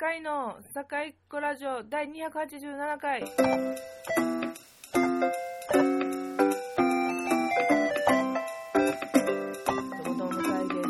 堺の堺っ子ラジオ第287回。どうもどうも向井です。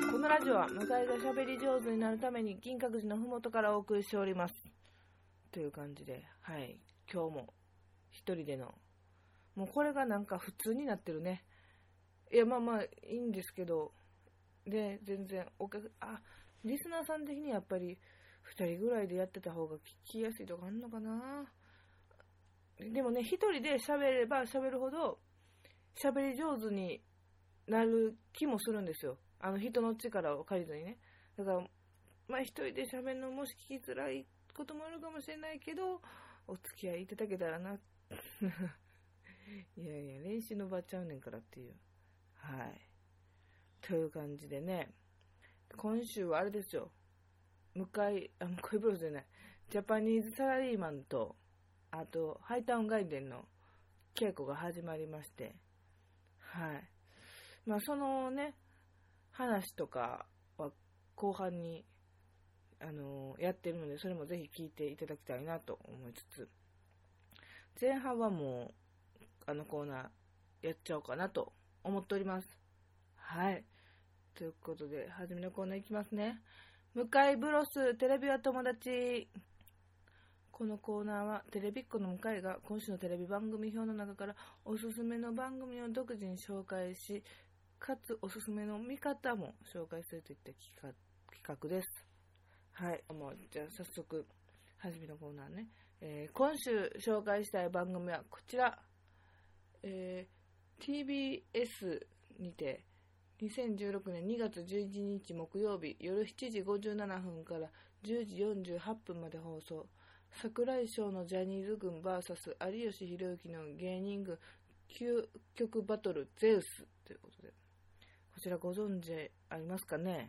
このラジオは向井が喋り上手になるために銀閣寺のふもとからお送りしておりますという感じで、はい、今日も一人での、もうこれがなんか普通になってるね。いや、まあいいんですけど、で全然リスナーさん的にやっぱり2人ぐらいでやってた方が聞きやすいとかあんのかな。でもね、1人で喋れば喋るほど喋り上手になる気もするんですよ。人の力を借りずにね。だから1人で喋るのもし聞きづらいこともあるかもしれないけど、お付き合いいただけたらな。いや練習の場ちゃうねんからっていう。はい。という感じでね、今週はあれですよ。向井ブロスじゃない。ジャパニーズサラリーマンと、あと、ハイタウン外伝の稽古が始まりまして、はい。そのね、話とかは後半に、やってるので、それもぜひ聞いていただきたいなと思いつつ、前半はもう、コーナーやっちゃおうかなと思っております。はい。ということで、初めのコーナーいきますね。向井ブロス、テレビは友達。このコーナーは、テレビっ子の向井が今週のテレビ番組表の中からおすすめの番組を独自に紹介し、かつおすすめの見方も紹介するといった企画です。はい。じゃあ早速、初めのコーナーね。今週紹介したい番組はこちら。TBS にて、2016年2月11日木曜日夜7時57分から10時48分まで放送。櫻井翔のジャニーズ軍 VS 有吉弘行の芸人軍究極バトルゼウスということで、こちらご存知ありますかね。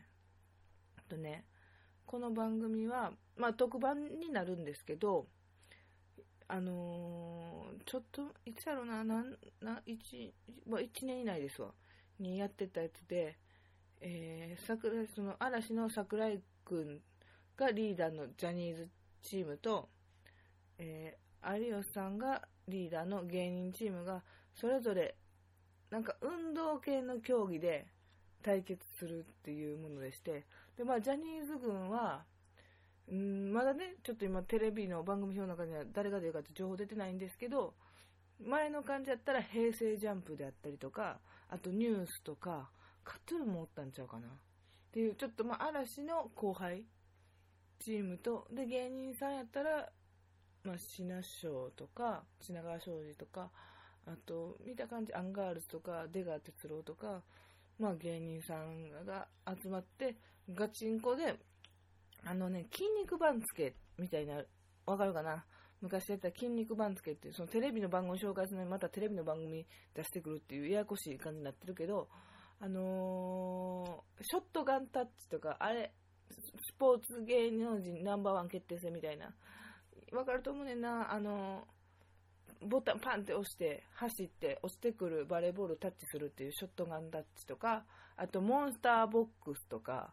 この番組は、特番になるんですけど、ちょっといつやろな、1年以内ですわにやってたやつで、その嵐の櫻井くんがリーダーのジャニーズチームと、有吉さんがリーダーの芸人チームがそれぞれなんか運動系の競技で対決するっていうものでして、でジャニーズ軍はまだね、ちょっと今テレビの番組表の中には誰が出るかって情報出てないんですけど、前の感じだったら平成ジャンプであったりとか、あとニュースとかカトゥーンもおったんちゃうかなっていう、ちょっと嵐の後輩チームと、で芸人さんやったら品翔とか品川庄司とか、あと見た感じアンガールズとか出川哲朗とか、芸人さんが集まってガチンコで筋肉番付みたいな、わかるかな。昔やったら筋肉番付っていう、そのテレビの番組を紹介するのにまたテレビの番組出してくるっていうややこしい感じになってるけど、ショットガンタッチとか、あれスポーツ芸能人ナンバーワン決定戦みたいな、わかると思うねんな。ボタンパンって押して走って落ちてくるバレーボールタッチするっていうショットガンタッチとか、あとモンスターボックスとか、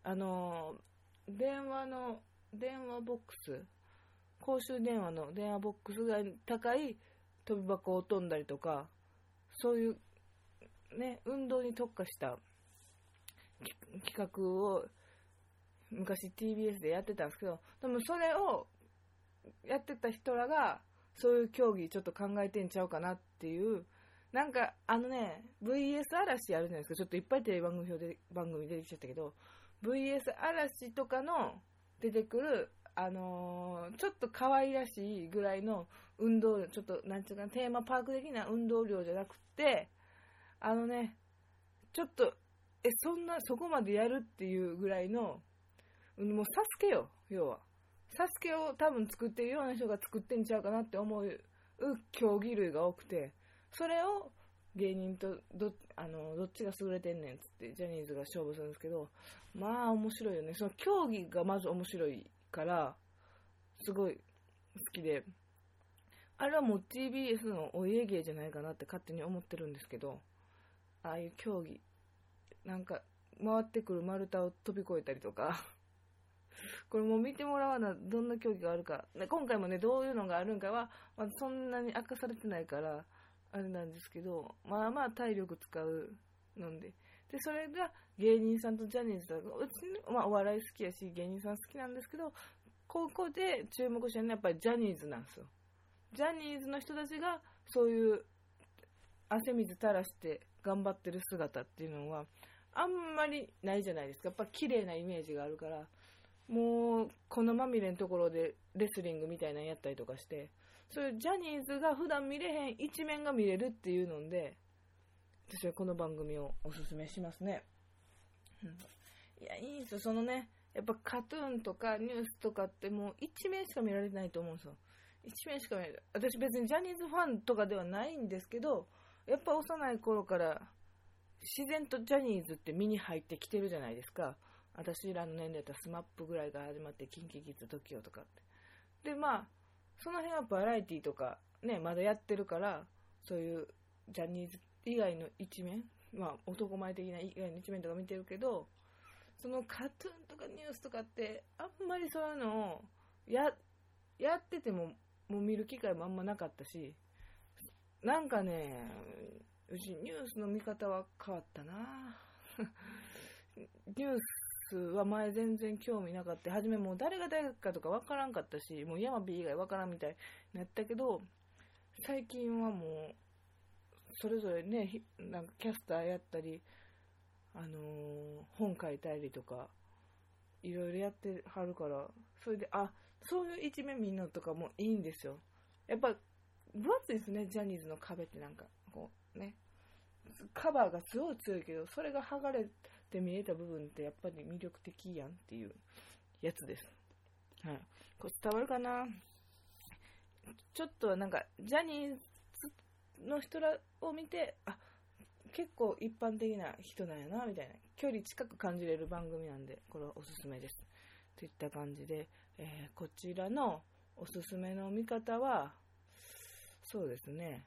電話ボックス、公衆電話の電話ボックスが高い飛び箱を飛んだりとか、そういうね、運動に特化した企画を昔 TBS でやってたんですけど、でもそれをやってた人らがそういう競技ちょっと考えてんちゃうかなっていう、なんかVS 嵐あるじゃないですか。ちょっといっぱいテレビ番組出てきちゃったけど、VS 嵐とかの出てくるちょっと可愛らしいぐらいの運動量、ちょっとなんていうかテーマパーク的な運動量じゃなくて、ちょっとそこまでやるっていうぐらいの、もうサスケよ、要はサスケを多分作ってるような人が作ってんちゃうかなって思う競技類が多くて、それを芸人とどっちが優れてんねんっつってジャニーズが勝負するんですけど、面白いよね。その競技がまず面白いからすごい好きで、あれはもう TBS のお家芸じゃないかなって勝手に思ってるんですけど、ああいう競技なんか回ってくる丸太を飛び越えたりとかこれもう見てもらわな、どんな競技があるか。今回もね、どういうのがあるんかは、まあ、そんなに明かされてないから、あれなんですけど、まあまあ体力使うので。で、それが芸人さんとジャニーズとか、うち、まあお笑い好きやし、芸人さん好きなんですけど、ここで注目してるのはやっぱりジャニーズなんですよ。ジャニーズの人たちが、そういう汗水垂らして頑張ってる姿っていうのは、あんまりないじゃないですか。やっぱ綺麗なイメージがあるから、もう粉まみれのところでレスリングみたいなのやったりとかして、そういうジャニーズが普段見れへん一面が見れるっていうので、私はこの番組をおすすめしますね。いや、いいんですよ。そのね、やっぱカトゥーンとかニュースとかってもう一面しか見られないと思うんですよ。一面しか見られない。私別にジャニーズファンとかではないんですけど、やっぱ幼い頃から自然とジャニーズって身に入ってきてるじゃないですか。私らの年齢だったらスマップぐらいが始まって、キンキキッズ、TOKIOとかって。で、まあ、その辺はバラエティとかね、まだやってるから、そういうジャニーズ以外の一面、まあ男前的な以外の一面とか見てるけど、そのカトゥーンとかニュースとかって、あんまりそういうのをやってても、もう見る機会もあんまなかったし、なんかね、うちニュースの見方は変わったなニュースは前全然興味なかった。初めもう誰が誰かとかわからんかったし、もう山火以外わからんみたいになったけど、最近はもうそれぞれね、なんかキャスターやったり、本書いたりとかいろいろやってはるから、それでそういう一面見んのとかもいいんですよ。やっぱ分厚いですね、ジャニーズの壁って。なんかこうね、カバーがすごい強いけど、それが剥がれて見えた部分ってやっぱり魅力的やんっていうやつです。はい。これ伝わるかな。ちょっとなんかジャニーズの人らを見て、結構一般的な人なんやなみたいな、距離近く感じれる番組なんで、これはおすすめですといった感じで、こちらのおすすめの見方はそうですね、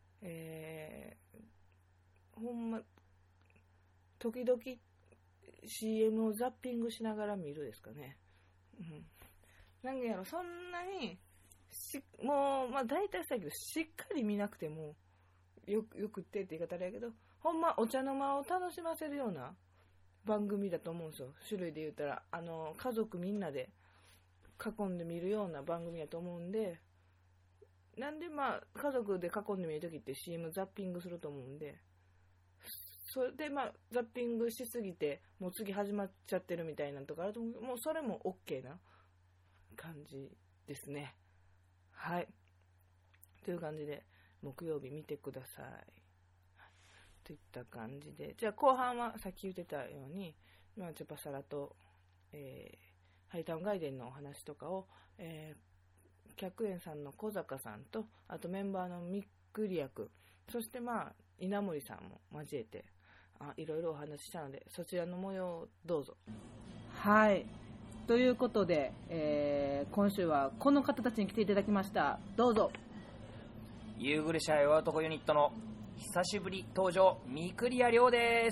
ほんま時々 CM をザッピングしながら見るですかね。なんかやろ、そんなにもうまあ大体したけど、しっかり見なくてもよくって言い方あれやけど、ほんまお茶の間を楽しませるような番組だと思うんですよ。種類で言ったら家族みんなで囲んで見るような番組だと思うんで、なんでまあ家族で囲んで見るときって CM ザッピングすると思うんで、それでまあザッピングしすぎてもう次始まっちゃってるみたいなのとかあると思う。もうそれも OK な感じですね。はい、という感じで木曜日見てくださいといった感じで、じゃあ後半はさっき言ってたように、チョパサラと、ハイタウンガイデンのお話とかを、客演さんの小坂さんと、あとメンバーのみっくり役、そして稲森さんも交えていろいろお話ししたので、そちらの模様をどうぞ。はい、ということで、今週はこの方たちに来ていただきました。どうぞ。 夕暮れ社弱男ユニットの久しぶり登場、三栗谷亮です。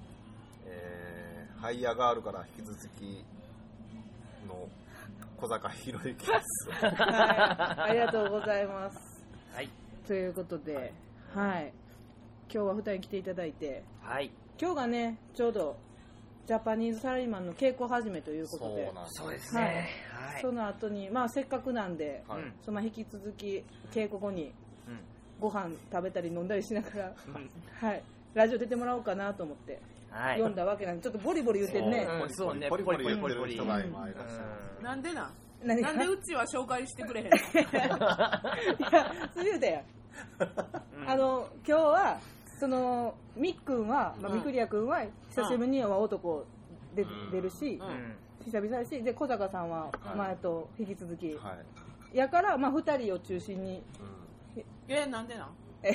ハイヤーガールから引き続きの小坂博之です。 ありがとうございます。 はい。 ということで、はい。今日は2人来ていただいて、 はい。 今日がね、ちょうどジャパニーズサラリーマンの稽古始めということで、 そうですね。 はい。その後にせっかくなんで、その引き続き稽古後にご飯食べたり飲んだりしながら、はい、ラジオ出てもらおうかなと思って、読んだわけなんで、ちょっとボリボリ言ってるね。 そうね、 ポリポリ言ってる人が今いらっしゃる。 なんでなんでうちは紹介してくれへんの？ いや、そう言うたやん。今日はそのみっくんは、みくりやくんは久しぶりには男出るし、久々だし、で小坂さんは前と引き続き、やから2人を中心に。 なんでなん？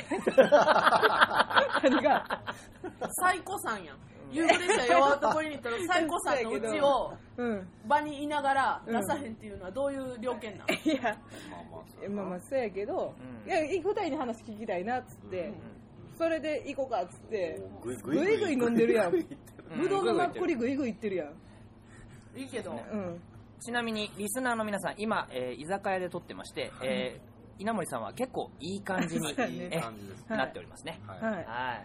何が？ サイコさんやん。夕暮れ社弱男ユニットのサイコさんのうちを場にいながら出さへんっていうのはどういう了見なん？ いや、そうやけど、2人に話聞きたいなっつって、それで行こうかっつって、ぐいぐい飲んでるやん。ぶどうのマッコリぐいぐいいってるやん。 いいけど、 ちなみにリスナーの皆さん今、居酒屋で撮ってまして、稲森さんは結構いい感じになっておりますね。はい。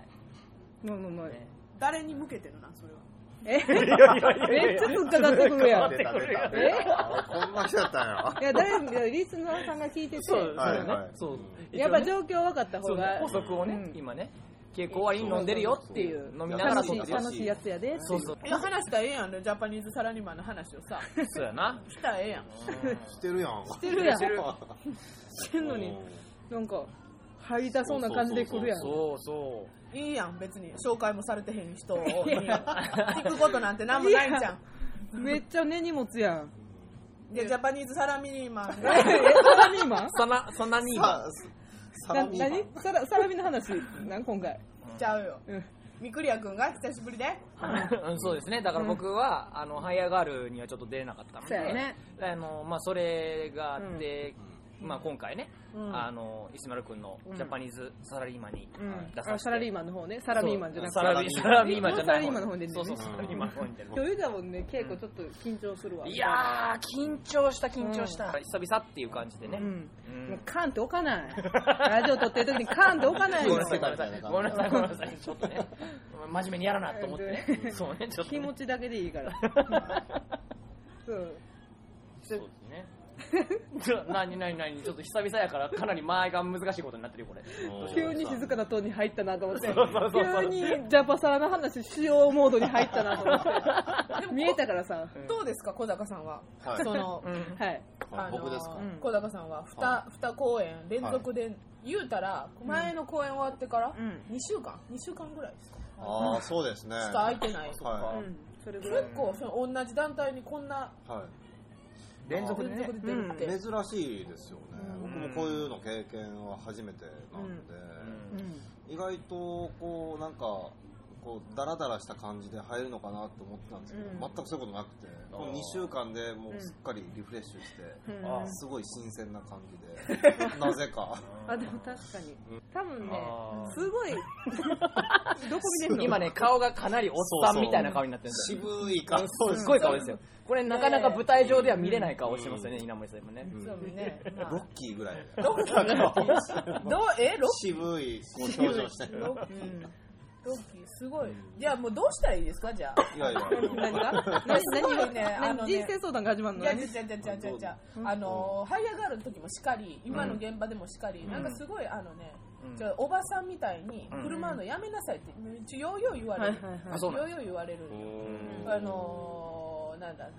誰に向けてるなそれは。 めっちゃ突っかかってくるやん。 こんな人だったんや。 いや誰リスナーさんが聞いてて、やっぱ状況分かった方が。 補足をね、今ね。稽古終わりに飲んでるよっていう飲みながら撮ってる楽しいやつやで。 そうそう。 いや話したらええやんね、ジャパニーズサラリーマンの話をさ。 そうやな。 したらええやん。 してるやん。 してるやん。してんのになんか入りたそうな感じで来るやん。 そうそう。 いいやん別に紹介もされてへん人に聞くことなんてなんもないんじゃん。 めっちゃ根に持つやん。 でジャパニーズサラミーマン。 サラリーマン？ サラミーマン。 何？サラミの話今回。 ちゃうよ。みくりやくんが久しぶりで。 そうですね。だから僕はハイアガールにはちょっと出れなかったので、まあそれがあって。まあ今回ね、石丸くんのジャパニーズサラリーマンに出させて、 サラリーマンの方ね、サラリーマンじゃなくてサラリーマンじゃないサラリーマンの方でね、 そうサラリーマンの方に出る。 余裕だもんね、稽古ちょっと緊張するわ。 いやー緊張した久々っていう感じでね。 カンって置かない。ラジオ撮ってる時にカンって置かない。 ごめんなさいちょっとね真面目にやらなと思ってね。そうねちょっと気持ちだけでいいから。 そうですね。何ちょっと久々やからかなり前が難しいことになってるよこれ。 急に静かなトーンに入ったなと思って、急にジャパサラの話しようモードに入ったなと思って見えたからさ。 どうですか小高さんは。その僕ですか。 小高さんは2公演連続で言うたら前の公演終わってから2週間ぐらいですか。 ああそうですね。 しか空いてない。結構同じ団体にこんな連続で出るって珍しいですよね。僕もこういうの経験は初めてなんで、意外とこうなんかこうダラダラした感じで入るのかなと思ってたんですけど、全くそういうことなくて、この2週間でもうすっかりリフレッシュして、すごい新鮮な感じで、なぜか。 でも確かに多分ね、すごいどこ見てるの今ね顔がかなりおっさんみたいな顔になってるんですよ。 渋い顔。 すごい顔ですよ。これなかなか舞台上では見れない顔してますよね、稲森さんもね。 そうね。 ロッキーぐらい。 ロッキー渋い表情してる。 ロッキーすごい。じゃあもうどうしたらいいですかじゃあ。 いやいや。 何が？ すごいね。 人生相談が始まるの？ いやハイアガールの時もしかり、今の現場でもしかり、なんかすごいおばさんみたいに振る舞うのやめなさいってようよう言われる。言われる。なんだ。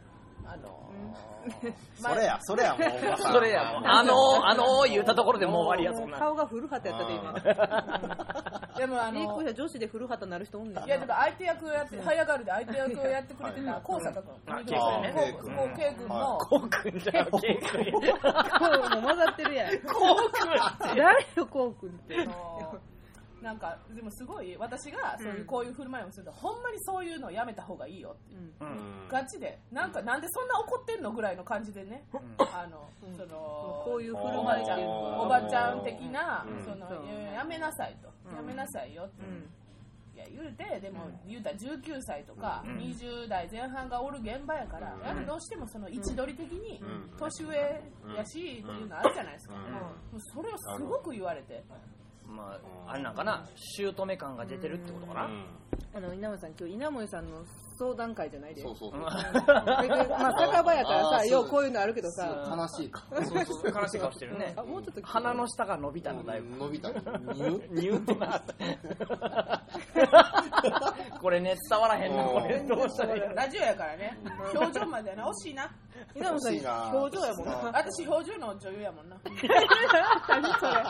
それやもうそれやもう言ったところでもう終わりやそんな。 顔が古畑やったで今。でも女子で古畑なる人おんねん。 いやでも相手役をやってハイアガールで相手役をやってくれてた高坂君。K君の。 コウ君じゃん。K君。 もう混ざってるやん。 コウ君。 誰よコウ君って。 なんかでもすごい私がこういう振る舞いをすると、ほんまにそういうのをやめた方がいいよって、ガチでなんでそんな怒ってんのぐらいの感じでね、 こういう振る舞いっていうのおばちゃん的なやめなさいと、やめなさいよって、いや言うてでも言うたら19歳とか20代前半がおる現場やから、どうしてもその位置取り的に年上やしっていうのあるじゃないですか。それをすごく言われて。 まあ、あれなんかな、姑感が出てるってことかな。 稲森さん、今日稲森さんの相談会じゃないで。 そう。 まあ酒場やからさ、ようこういうのあるけどさ。 悲しいか。 そう悲しい顔してるね。 もうちょっと鼻の下が伸びたのだいぶ。 伸びた。ニューってなった。これね伝わらへんのこれどうしたらいいの。 ラジオやからね。表情までな惜しいな。 稲森さん表情やもんな。 私表情の女優やもんな。 何それ。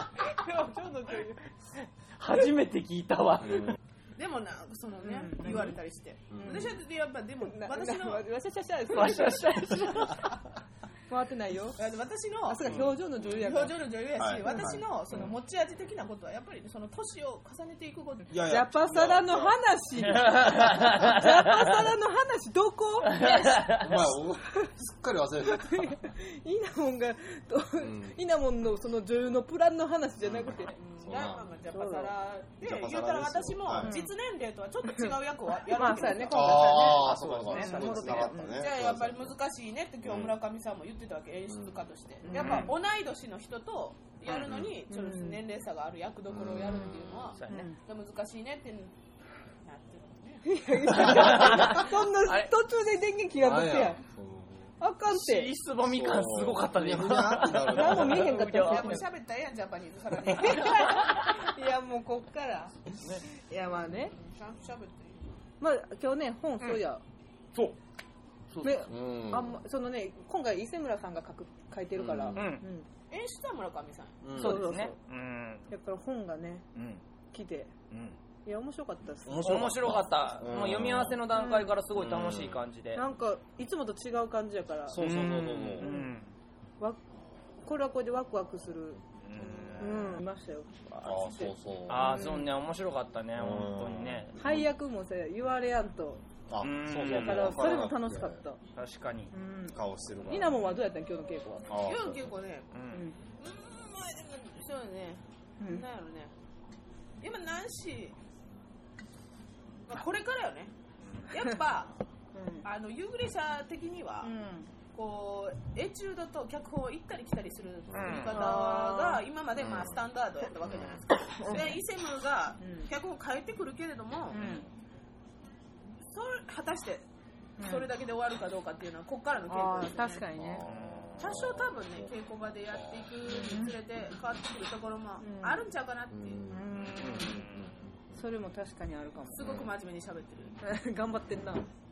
初めて聞いたわ。 でもなそのね言われたりして、私はやっぱでも私の回ってないよ。 私の表情の女優やし、 私のその持ち味的なことはやっぱりその年を重ねていくこと。 ジャパサラの話ジャパサラの話どこ？ すっかり忘れてた。 イナモンのその女優のプランの話じゃなくて、 ジャパサラで言うたら私も実年齢とはちょっと違う役をやるわけですよ。 そうですね。 じゃあやっぱり難しいねって今日村上さんも言ってたわけ、演出家として。やっぱ同い年の人とやるのにちょっと年齢差がある役どころをやるっていうのは難しいねってなってるね。 そんな途中で電源切らんとってやん。あかんて。 尻すぼみ感すごかったね。 何も見えへんかった。 いやもう喋ったらええやん、ジャパニーズさらに。 いやもうこっから。いやまあね。 ちゃんと喋っていい。 まあ今日ね本そうや。 そう。 そのね今回伊勢村さんが書いてるから。 演出は村上さん。 そうですね。 だから本がね来て。いや面白かったです。 面白かった。もう読み合わせの段階からすごい楽しい感じで。 なんかいつもと違う感じやから。 そう。 これはこれでワクワクする。いましたよ。 そうね、面白かったね、本当にね。 配役もさ言われやんと。だからそれも楽しかった。 確かに。 顔してるから。 イナモンはどうやったん今日の稽古は？ 今日の稽古ね。そうね。なんやろね。今何時？これからよね。やっぱユーグレ社的にはこうエチュードと脚本を行ったり来たりする作り方が今までスタンダードやったわけじゃないですか。でイセムが脚本を変えてくるけれども、果たしてそれだけで終わるかどうかっていうのはここからの稽古ですね。 確かにね。 多少多分ね稽古場でやっていくにつれて変わってくるところもあるんちゃうかなっていう。 それも確かにあるかも。 すごく真面目に喋ってる。頑張ってんな。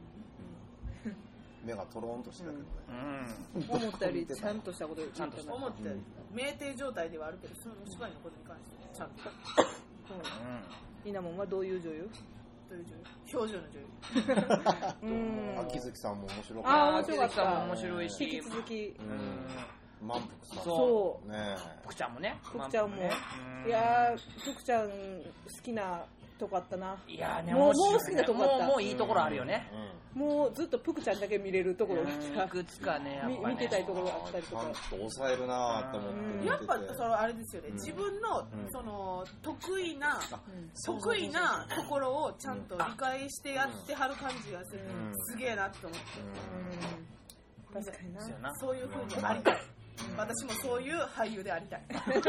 目がトローンとしてたけどね。 思ったよりちゃんとしたこと言ったな。 思って酩酊状態ではあるけど、その芝居のことに関してちゃんと。 イナモンはどういう女優？ 表情の女優。秋月さんも面白かった。 面白かった。 面白いし、 引き続き。 満腹さん。 そうね。福ちゃんもね。 福ちゃんも。いや福ちゃん好きなとこあったな。 いやね、 もう好きなとこあった。 もういいところあるよね。 もうずっとプクちゃんだけ見れるところがいくつかね、 見てたいところがあったりとか。 ちゃんと抑えるなと思って。 やっぱそのあれですよね。自分のその得意なところをちゃんと理解してやってはる感じがする。すげえなって思って。 確かにな。 そういう風にありたい。私もそういう俳優でありたい。自分の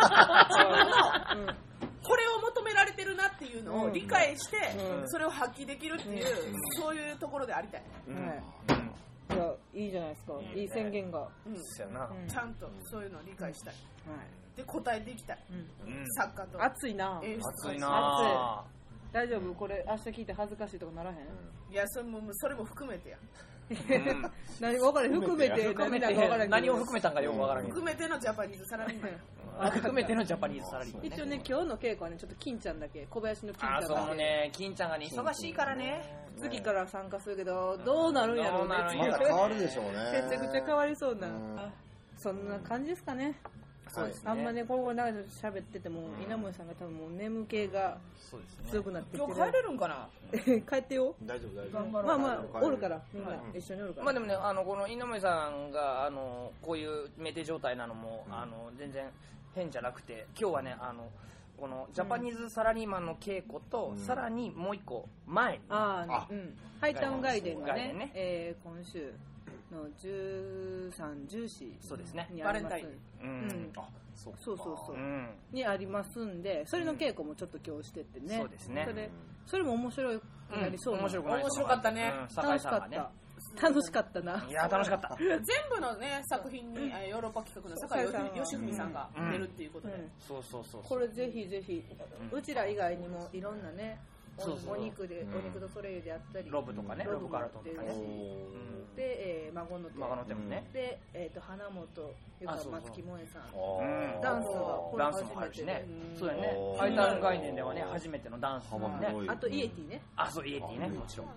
これを求められてるなっていうのを理解してそれを発揮できるっていうそういうところでありたい。 いやいいじゃないですか。いい宣言が。 ちゃんとそういうのを理解したい。で答えていきたい。作家と。 熱いな。 熱いな。 大丈夫？これ明日聞いて恥ずかしいとかならへん？ いやそれも含めてや。 何が分からへん。含めて何を含めたんかよく分からへん。 含めてのジャパニーズサラリーマン。 含めてのジャパニーズサラリーマン。 一応ね今日の稽古はねちょっと金ちゃんだけ小林の金ちゃんが。 そうね金ちゃんがね忙しいからね。 次から参加するけどどうなるんやろうね。 まだ変わるでしょうね。 めちゃくちゃ変わりそうな。そんな感じですかね。あんまね今後長く喋ってても稲森さんが多分もう眠気が強くなってきてる。 今日帰れるんかな？ 帰ってよ。 大丈夫。 まあおるからみんな一緒におるから。 まあでもねこの稲森さんがこういう酩酊状態なのも全然変じゃなくて、今日はねこのジャパニーズサラリーマンの稽古とさらにもう一個前ハイタウン外伝がね今週の13、14 そうですね。 バレンタイン。 そうにありますんで、それの稽古もちょっと今日してってね。 そうですね。 それも面白くなりそう。 面白かったね。 楽しかった。楽しかったな。 いや楽しかった。 全部のね作品にヨーロッパ企画の坂井義文さんが出るっていうことで。 そう。 これぜひぜひうちら以外にもいろんなね。お肉とソレイユであったりロブとかねロブカラトンとかねで孫の手もねで花本ゆか松木萌さんダンスも初めてねそうやねハイタウン概念ではね初めてのダンスもねあとイエティねそうイエティねもちろん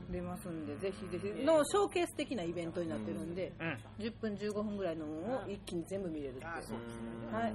出ますんで、ぜひぜひのショーケース的なイベントになってるんで、10分15分ぐらいのものを一気に全部見れるっていう、はい、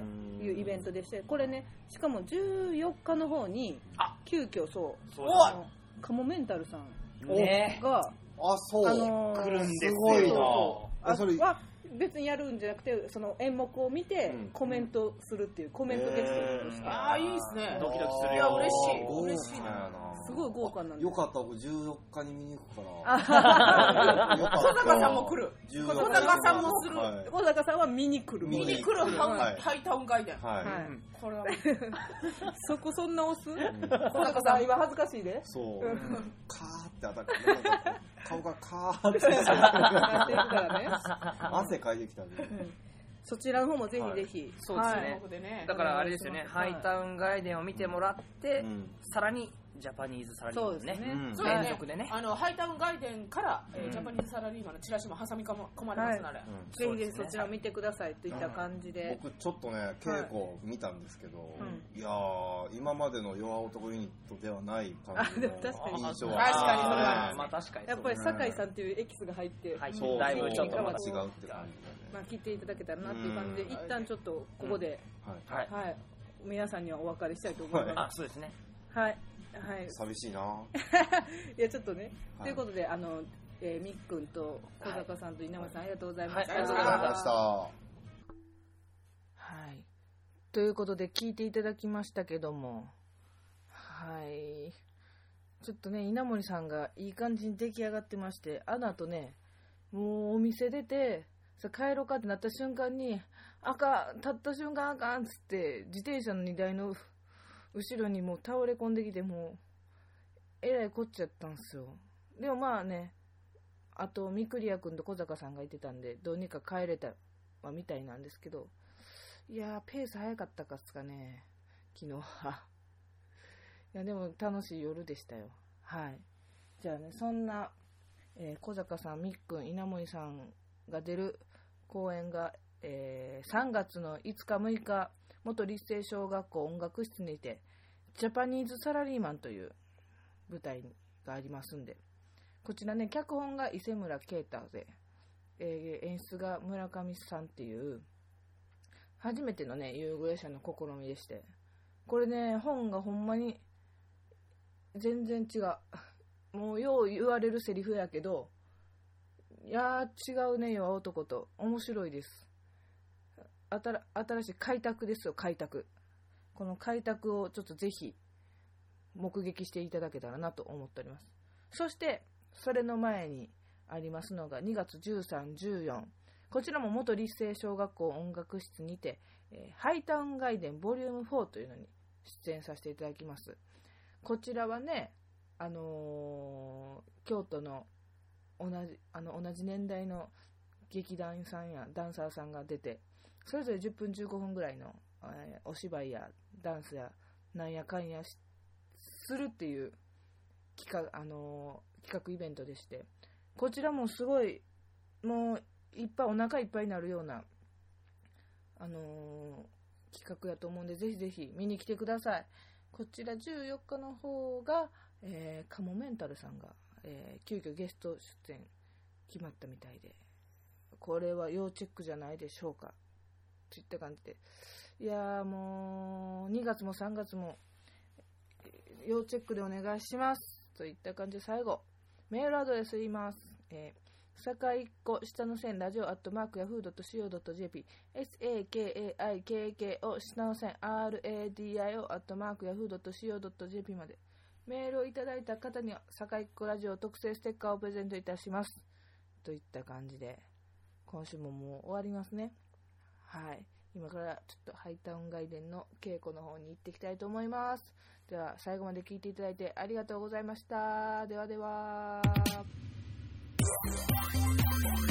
いうイベントでして、これね、しかも14日の方に急遽カモメンタルさんが、 そう来るんですよ。 すごいな。 それは別にやるんじゃなくて、その演目を見てコメントするっていう、コメントゲストとして。 ああ、いいですね。 ドキドキするよ。 いや、嬉しい。 嬉しいな。 すごい豪華なんで。 よかった、僕14日に見に行くから。 小坂さんも来る。小坂さんもする。 小坂さんは見に来る。 見に来るハイタウン外伝。 はい。 これはそこそんな押す？小坂さん今恥ずかしいで。 そう。カーって当たって、顔がカーってしてるからね。 汗かいてきたんで。 そちらの方もぜひぜひ。 そうですね。だからあれですよね、ハイタウン外伝を見てもらって、さらにジャパニーズサラリーマンね。 そうですね。ハイタウン外伝からジャパニーズサラリーマンのチラシも挟み込まれますので、 ぜひぜひそちらを見てくださいといった感じで。 僕ちょっとね、稽古見たんですけど、いやー、今までの弱男ユニットではない感じの印象は。 確かにそれは。 まあ確かに。 やっぱり酒井さんっていうエキスが入って、 だいぶちょっとまた違うって感じで。 まあ聞いていただけたらなっていう感じで、一旦ちょっとここで、はい、皆さんにはお別れしたいと思います。 あ、そうですね。 はい。 寂しいな。 いやちょっとね、ということでみっくんと小坂さんと稲森さんありがとうございました。 ありがとうございました。 はい。ということで聞いていただきましたけども、はい。ちょっとね、稲森さんがいい感じに出来上がってまして、あの後ね、もうお店出てさ帰ろうかってなった瞬間に、立った瞬間あかんっつって自転車の荷台の後ろにもう倒れ込んできて、もうえらいこっちゃったんすよ。でもまあね、あとみくりやくんと小坂さんがいてたんでどうにか帰れたみたいなんですけど、いやーペース早かったかっすかね昨日は。いやでも楽しい夜でしたよ。はい。じゃあね、そんな、小坂さん、みっくん、稲森さんが出る公演が、3月の5日6日元立成小学校音楽室にてジャパニーズサラリーマンという舞台がありますんで、こちらね、脚本が伊勢村啓太で、演出が村上さんっていう初めてのね遊具映写の試みでして、これね、本がほんまに全然違う。もうよう言われるセリフやけど、いやー違うね、よ男と。面白いです。新しい開拓ですよ、開拓。この開拓をちょっとぜひ目撃していただけたらなと思っております。そしてそれの前にありますのが2月13、14、こちらも元立成小学校音楽室にて、ハイタウン外伝ボリューム4というのに出演させていただきます。こちらはね、京都の同じ年代の劇団さんやダンサーさんが出て、それぞれ10分15分ぐらいの、お芝居やダンスやなんやかんやするっていう企画イベントでして、こちらもすごいもうお腹いっぱいになるような、企画やと思うんで、ぜひぜひ見に来てください。こちら14日の方が、カモメンタルさんが、急遽ゲスト出演決まったみたいで、これは要チェックじゃないでしょうかといった感じで、いやーもう2月も3月も要チェックでお願いしますといった感じで、最後メールアドレス言います。さかいっこ下の線ラジオ@yahoo.co.jp SAKAIKKO 下の線 RADIO@yahoo.co.jp までメールをいただいた方にはさかいっこラジオ特製ステッカーをプレゼントいたしますといった感じで、今週ももう終わりますね。はい、今からちょっとハイタウン外伝の稽古の方に行っていきたいと思います。では最後まで聞いていただいてありがとうございました。ではでは。